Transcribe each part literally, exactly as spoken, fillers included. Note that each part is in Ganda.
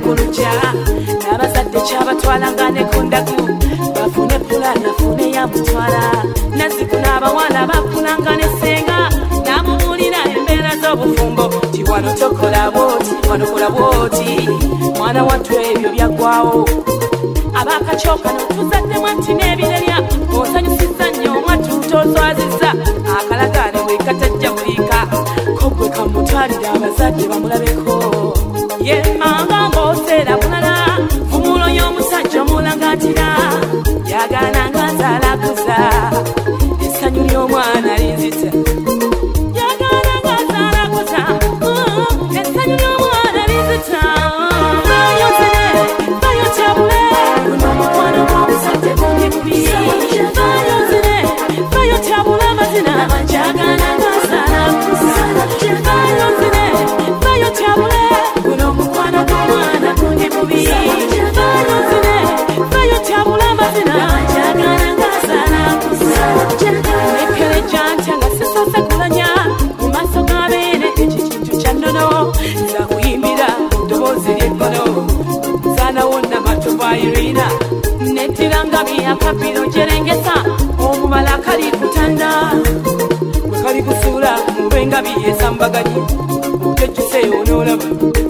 kuluja n'abazadde kyabatwala nga ne kundaku bafune pulani afune yamutwala naziku n'abawala bakulanga ne senga namubuulira embeera z'obufumbo ti wano tokola bwoti wano kola bwoti mwana wattu ebyo byaggwawo abakakyokano tuzaddemu anti n'ebirerya osanyusiza nnyo omwattu tozwazizza akalagaane bwe katajja buliika ko gwe kamutwalira abazadde bamulabeko ye manga ng'oseera bulala fumulo y'omusajja omulangatira yagaana nga nzaalakuza essanyu ly'omwana linzita yagaana nga nzaalakuza essanyu ly'omwana linzita bayozere bayotyabule guno mukwano gw'omusajja gundi bubi bayozere bayotyabule amazina njagaana nga nzaalakuza bayozere bayotyabule guno mukwano gw'omwana gundi bubi bayozere bayotyabule amazina njagaana nga nzaalakuza ekeleja ntya nga sisoose kulanya mu maaso g'abeene ekikintu kya nnono zakuyimbira mu ddoboozi ly'eggono zanawonna matoba irina nettira nga byakabiro gyerengesa omubala kali kutanda bwe kali kusuula mube nga biyesambaganye otejjuseyo onoolaba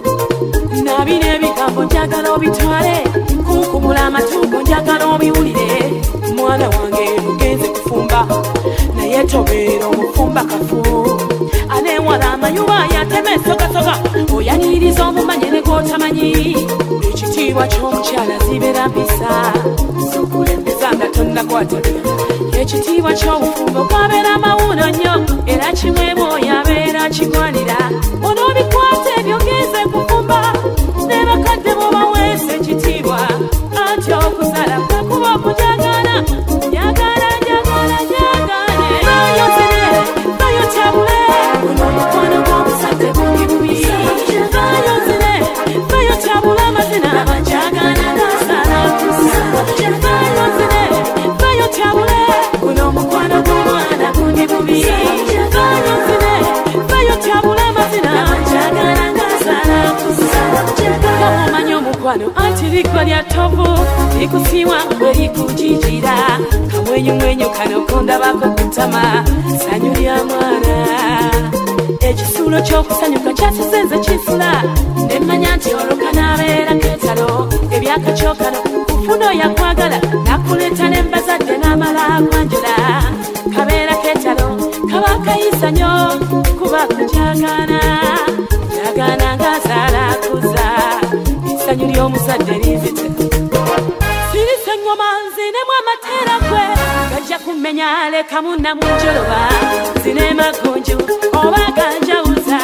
nabina ebigambo njagala obitwale kunkumula amatugo njagala obiwulire mwana wange mugenze kufumba naye tobeera omufumba kafu anewala amayuba yatema esogasoga oyaniriza omumanye ne gwotamanyi ekitiibwa ky'omukyala zibeera mpisa zokulembeza nga tonnakwata ekitiibwa ky'obufumbo bwabeera amawuno nnyo era kimwemu oyo abeera kigwanira onoobikwata ebyo genze kufumba ne bakadde bobaweesa ekitiibwa anti okuzala kwekuba okujagana jagala jagala jagane bayozere bayotyabule guno mukwano gw'omusajja gundi bubi bayozere bayotyabule amazina jagana gasaalakuza bayozere bayotyabule guno mukwano gw'omwana gundi bubi bayozere bayotyabule amazina jagana gasaalakuza omanye omukwano anti liggwa lya tovu likusiiwa bwe likujijira kamwenyumwenyu kano kondabako kutama sanyu lya mwana ekisuulo ky'okusanyuka kyasizeze kisula nemmanya nti oluka n'abeera ketalo ebyakakyokano kufuno yakwagala nakuleeta n'embazadde n'amala akwanjula kabeera ketalo kaba kayisa nnyo kuba kujagaana jagaana ng'azaalakuza essanyu ly'omuzadde linzita sirise engoma nzinemu amateera gwe gajja kumenya leka munnamunjoloba zine magonju oba ganjawuza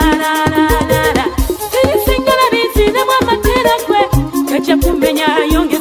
walalalalala sirise engalabi nzinemu amateera gwe gajja kumenya yonge